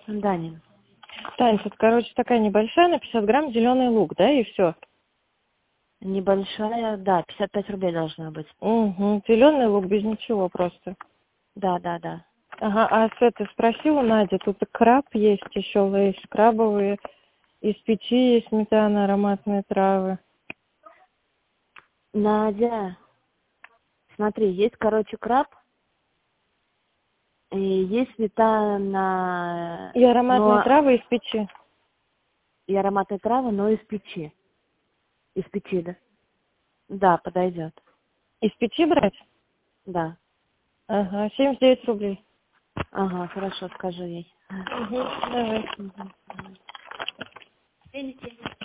Данин. Тань, тут, короче, такая небольшая, на 50 грамм зеленый лук, да, и все. Небольшая, да, 55 рублей должна быть. Угу. Зеленый лук без ничего просто. Да, да, да. Ага, а ты спросила, Надя, тут и краб есть еще, лейс крабовые, из печи есть сметана, ароматные травы. Надя, смотри, есть, короче, краб, и есть сметана, И ароматные но травы из печи. и ароматные травы, но из печи. Из печи, да? Да, подойдет. Из печи брать? Да. Ага, 79 рублей. Ага, хорошо, скажу ей. Угу, давай. Мгм. Извините.